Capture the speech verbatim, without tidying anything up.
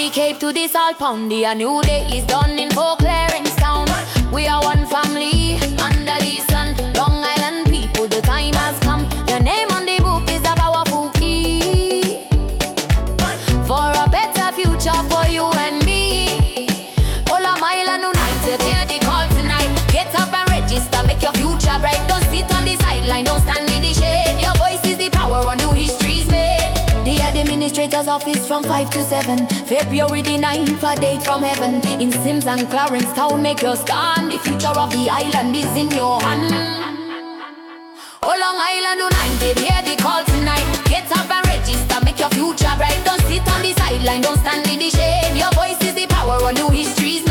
the Cape to the Salt Pondy, a new day is done in Fort Clarence town. We are one family under the sun. Long Island people, the time has come. Your name on the book is a powerful key for a better future for you and me. All of Island United, hear the call tonight. Get up and register, make your future bright. Don't sit on the sideline, don't stand in the shade. Your voice is the power, a new history's made. The administrator's office from five to seven, February the ninth, a date from heaven. In Sims and Clarence Town, make your stand. The future of the island is in your hand. Oh, Long Island United, hear the call tonight. Get up and register, make your future bright. Don't sit on the sideline, don't stand in the shade. Your voice is the power, a new history's